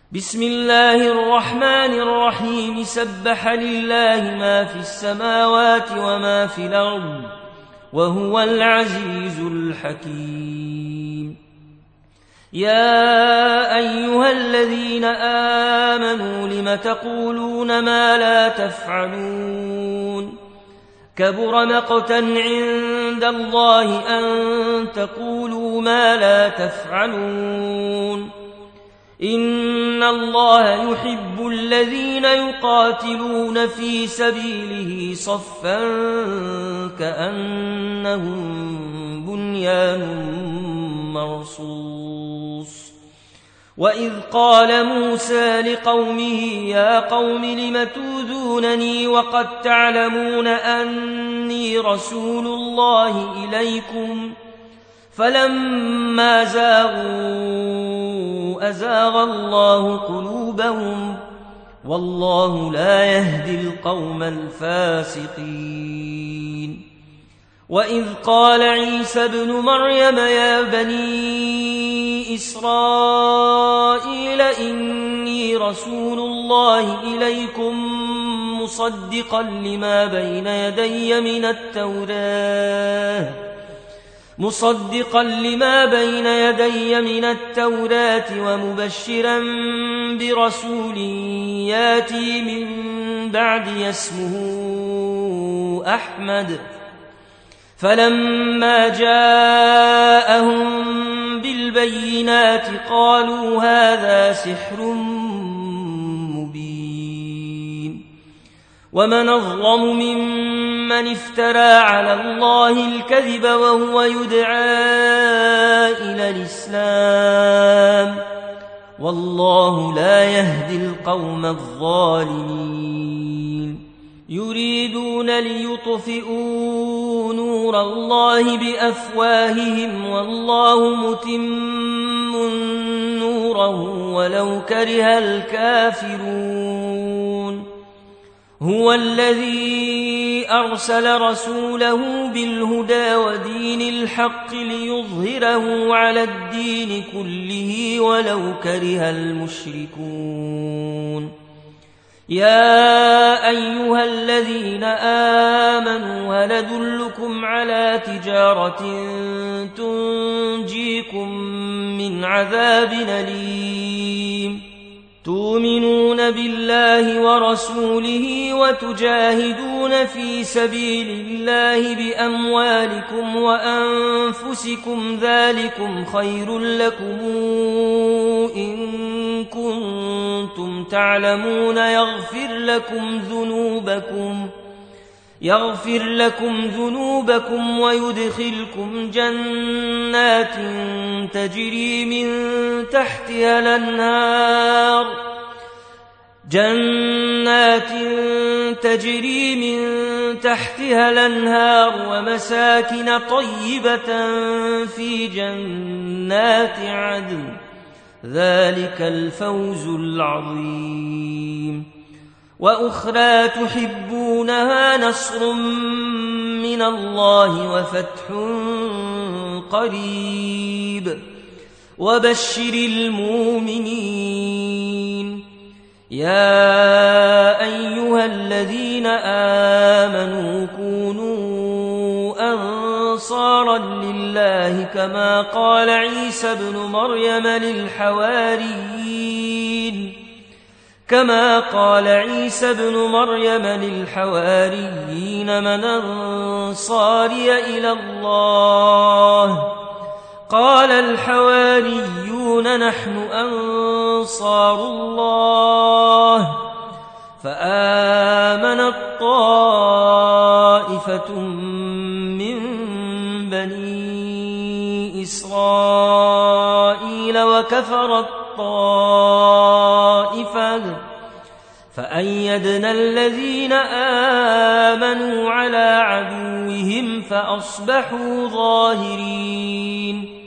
بسم الله الرحمن الرحيم سبح لله ما في السماوات وما في الأرض وهو العزيز الحكيم. يا أيها الذين آمنوا لم تقولون ما لا تفعلون كبر مقتا عند الله أن تقولوا ما لا تفعلون إن الله يحب الذين يقاتلون في سبيله صفا كأنهم بنيان مرصوص. وإذ قال موسى لقومه يا قوم لم توذونني وقد تعلمون أني رسول الله إليكم فلما زاغوا أزاغ الله قلوبهم والله لا يهدي القوم الفاسقين. وإذ قال عيسى ابن مريم يا بني إسرائيل إني رسول الله إليكم مصدقا لما بين يدي من التوراة ومبشرا برسول ياتي من بعدي اسمه أحمد. فلما جاءهم بالبينات قالوا هذا سحر مبين. ومن أظلم ممن افترى على الله الكذب وهو يدعى إلى الإسلام والله لا يهدي القوم الظالمين. يريدون ليطفئوا نور الله بأفواههم والله متم نوره ولو كره الكافرون. هو الذي أرسل رسوله بالهدى ودين الحق ليظهره على الدين كله ولو كره المشركون. يا أيها الذين آمنوا هل أدلكم على تجارة تنجيكم من عذاب أليم تؤمنون بالله ورسوله وتجاهدون في سبيل الله بأموالكم وأنفسكم ذلكم خير لكم إن كنتم تعلمون يغفر لكم ذنوبكم ويدخلكم جنات تجري من تحتها الأنهار ومساكن طيبة في جنات عدن ذلك الفوز العظيم. وأخرى تحبونها نصر من الله وفتح قريب وبشر المؤمنين. يا أيها الذين آمنوا كونوا أنصارا لله كما قال عيسى ابن مريم للحواريين من أنصاري إلى الله قال الحواريون نحن أنصار الله. فآمنت طائفة من بني إسرائيل وكفرت طائفة فأيدنا الذين آمنوا على عدوهم فأصبحوا ظاهرين.